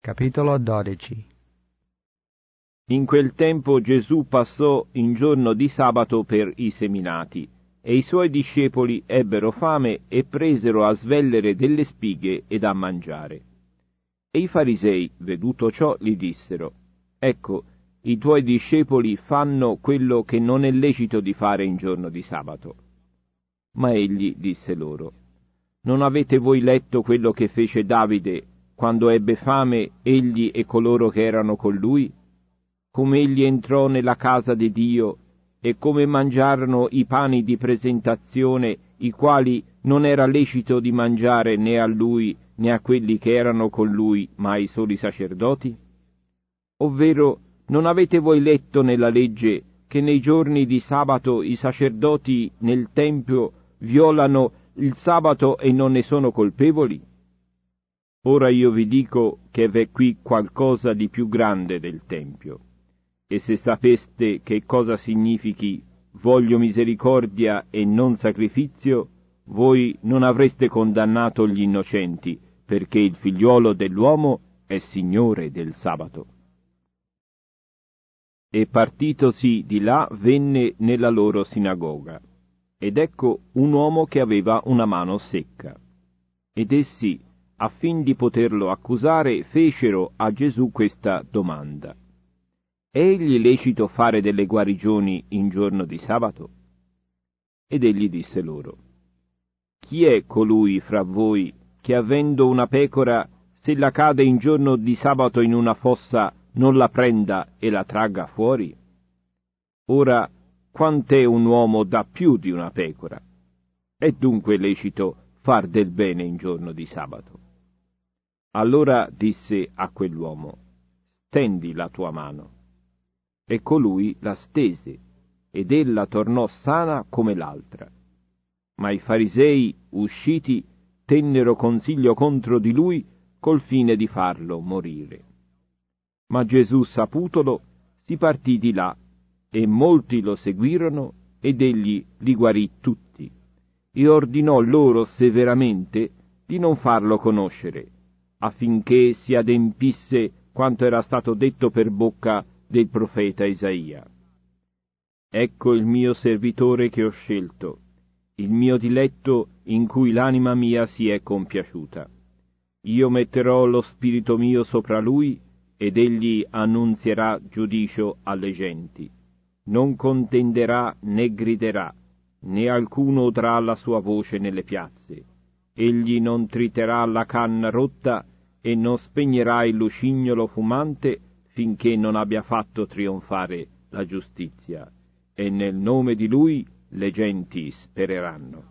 Capitolo 12. In quel tempo Gesù passò in giorno di sabato per i seminati, e i suoi discepoli ebbero fame e presero a svellere delle spighe ed a mangiare. E i farisei, veduto ciò, gli dissero: «Ecco, i tuoi discepoli fanno quello che non è lecito di fare in giorno di sabato». Ma egli disse loro: «Non avete voi letto quello che fece Davide quando ebbe fame, egli e coloro che erano con lui? Come egli entrò nella casa di Dio e come mangiarono i pani di presentazione, i quali non era lecito di mangiare né a lui né a quelli che erano con lui, ma ai soli sacerdoti? Ovvero, non avete voi letto nella legge che nei giorni di sabato i sacerdoti nel Tempio violano il sabato e non ne sono colpevoli? Ora io vi dico che v'è qui qualcosa di più grande del Tempio. E se sapeste che cosa significhi «voglio misericordia e non sacrificio», voi non avreste condannato gli innocenti, perché il figliuolo dell'uomo è Signore del sabato. E partitosi di là venne nella loro sinagoga, ed ecco un uomo che aveva una mano secca. Ed essi, affin di poterlo accusare, fecero a Gesù questa domanda: «È egli lecito fare delle guarigioni in giorno di sabato?» Ed egli disse loro: «Chi è colui fra voi che, avendo una pecora, se la cade in giorno di sabato in una fossa, non la prenda e la tragga fuori? Ora, quant'è un uomo da più di una pecora? È dunque lecito far del bene in giorno di sabato?» Allora disse a quell'uomo: «Stendi la tua mano». E colui la stese, ed ella tornò sana come l'altra. Ma i farisei, usciti, tennero consiglio contro di lui col fine di farlo morire. Ma Gesù, saputolo, si partì di là, e molti lo seguirono, ed egli li guarì tutti, e ordinò loro severamente di non farlo conoscere, affinché si adempisse quanto era stato detto per bocca del profeta Isaia: «Ecco il mio servitore che ho scelto, il mio diletto in cui l'anima mia si è compiaciuta. Io metterò lo spirito mio sopra lui, ed egli annunzierà giudicio alle genti. Non contenderà né griderà, né alcuno udrà la sua voce nelle piazze. Egli non triterà la canna rotta e non spegnerà il lucignolo fumante finché non abbia fatto trionfare la giustizia, e nel nome di lui le genti spereranno».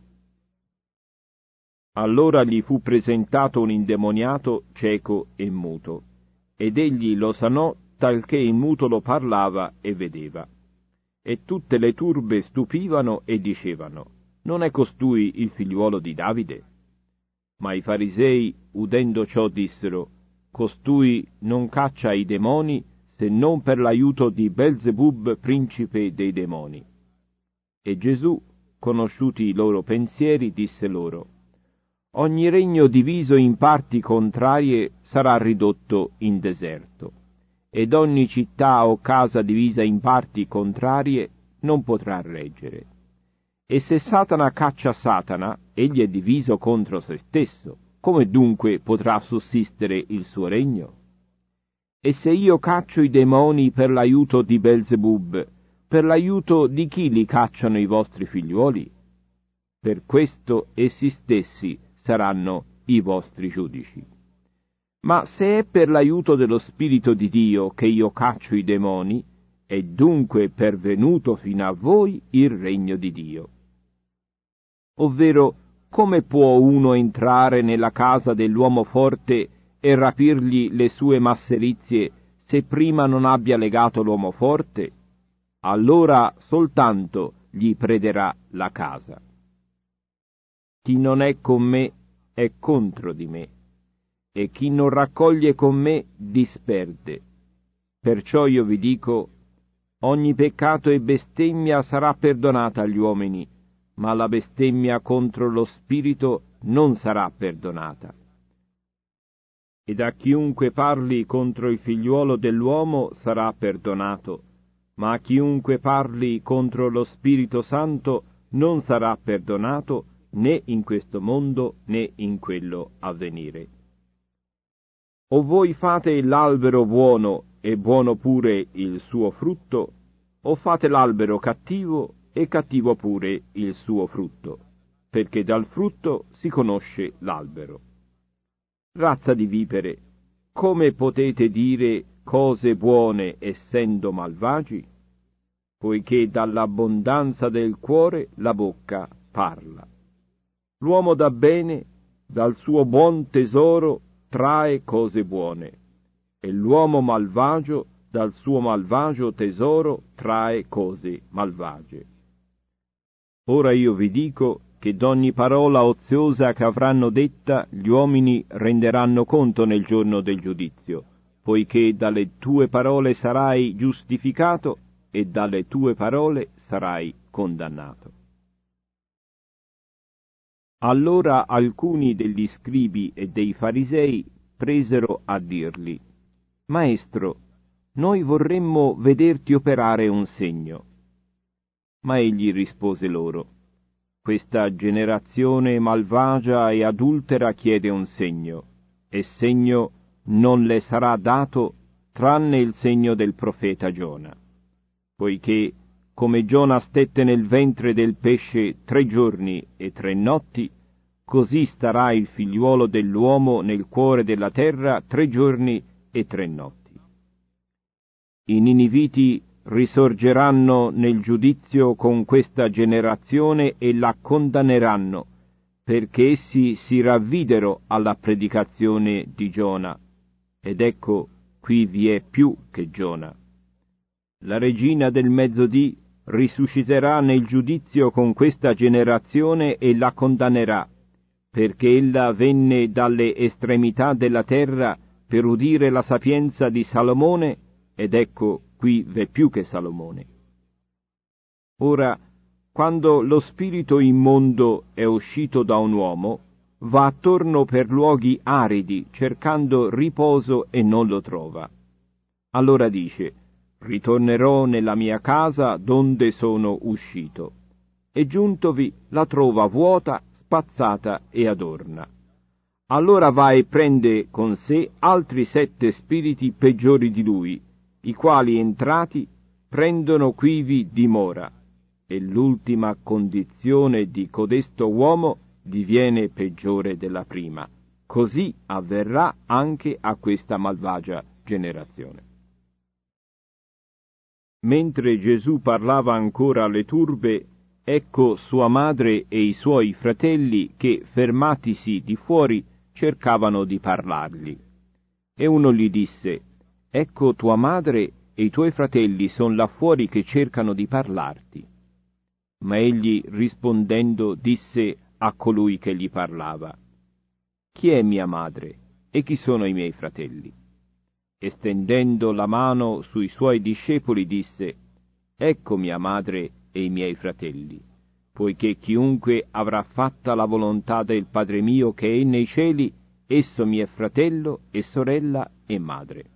Allora gli fu presentato un indemoniato cieco e muto, ed egli lo sanò talché il muto lo parlava e vedeva. E tutte le turbe stupivano e dicevano: «Non è costui il figliuolo di Davide?» Ma i farisei, udendo ciò, dissero: «Costui non caccia i demoni se non per l'aiuto di Belzebub, principe dei demoni». E Gesù, conosciuti i loro pensieri, disse loro: «Ogni regno diviso in parti contrarie sarà ridotto in deserto, ed ogni città o casa divisa in parti contrarie non potrà reggere. E se Satana caccia Satana, egli è diviso contro se stesso. Come dunque potrà sussistere il suo regno? E se io caccio i demoni per l'aiuto di Belzebub, per l'aiuto di chi li cacciano i vostri figliuoli? Per questo essi stessi saranno i vostri giudici. Ma se è per l'aiuto dello Spirito di Dio che io caccio i demoni, è dunque pervenuto fino a voi il regno di Dio. Ovvero, come può uno entrare nella casa dell'uomo forte e rapirgli le sue masserizie se prima non abbia legato l'uomo forte? Allora soltanto gli prederà la casa. Chi non è con me è contro di me, e chi non raccoglie con me disperde. Perciò io vi dico: ogni peccato e bestemmia sarà perdonata agli uomini, ma la bestemmia contro lo Spirito non sarà perdonata. ed a chiunque parli contro il figliuolo dell'uomo sarà perdonato, ma a chiunque parli contro lo Spirito Santo non sarà perdonato né in questo mondo né in quello a venire. O voi fate l'albero buono e buono pure il suo frutto, o fate l'albero cattivo e cattivo pure il suo frutto, perché dal frutto si conosce l'albero. Razza di vipere, come potete dire cose buone essendo malvagi? Poiché dall'abbondanza del cuore la bocca parla. L'uomo da bene, dal suo buon tesoro, trae cose buone, e l'uomo malvagio, dal suo malvagio tesoro, trae cose malvagie. Ora io vi dico che d'ogni parola oziosa che avranno detta gli uomini renderanno conto nel giorno del giudizio, poiché dalle tue parole sarai giustificato e dalle tue parole sarai condannato. Allora alcuni degli scribi e dei farisei presero a dirgli: Maestro, noi vorremmo vederti operare un segno. Ma egli rispose loro: Questa generazione malvagia e adultera chiede un segno, e segno non le sarà dato tranne il segno del profeta Giona. Poiché, come Giona stette nel ventre del pesce 3 giorni e 3 notti, così starà il figliuolo dell'uomo nel cuore della terra 3 giorni e 3 notti. I niniviti risorgeranno nel giudizio con questa generazione e la condanneranno, perché essi si ravvidero alla predicazione di Giona. Ed ecco, qui vi è più che Giona. La regina del mezzodì risusciterà nel giudizio con questa generazione e la condannerà, perché ella venne dalle estremità della terra per udire la sapienza di Salomone, ed ecco, qui v'è più che Salomone. Ora, quando lo spirito immondo è uscito da un uomo, va attorno per luoghi aridi, cercando riposo e non lo trova. Allora dice: ritornerò nella mia casa donde sono uscito. E giuntovi la trova vuota, spazzata e adorna. Allora va e prende con sé altri 7 spiriti peggiori di lui, i quali entrati prendono quivi dimora, e l'ultima condizione di codesto uomo diviene peggiore della prima. Così avverrà anche a questa malvagia generazione. Mentre Gesù parlava ancora alle turbe, ecco sua madre e i suoi fratelli che, fermatisi di fuori, cercavano di parlargli. E uno gli disse: ecco tua madre e i tuoi fratelli son là fuori che cercano di parlarti. Ma egli, rispondendo, disse a colui che gli parlava: chi è mia madre e chi sono i miei fratelli? E stendendo la mano sui suoi discepoli disse: ecco mia madre e i miei fratelli, poiché chiunque avrà fatta la volontà del Padre mio che è nei cieli, esso mi è fratello e sorella e madre.